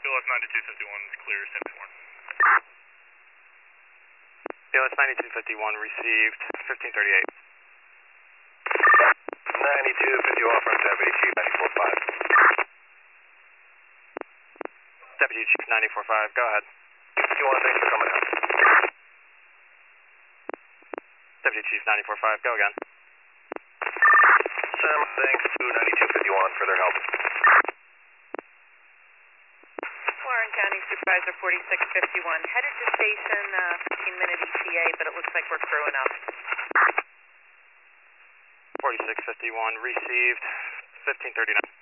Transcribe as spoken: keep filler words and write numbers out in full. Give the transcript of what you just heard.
B L S ninety-two fifty-one is clear, seven one. B L S ninety-two fifty-one received, fifteen thirty-eight. ninety-two fifty-one from Deputy Chief ninety-four five. Deputy Chief ninety-four five, go ahead. fifty-one, thanks for coming out. Deputy Chief ninety-four five, go again. Sam, thanks to ninety-two fifty-one for their help. Warren County Supervisor forty-six fifty-one, headed to station, uh, fifteen minute E T A, but it looks like we're crewing up. forty-six fifty-one received, fifteen thirty-nine.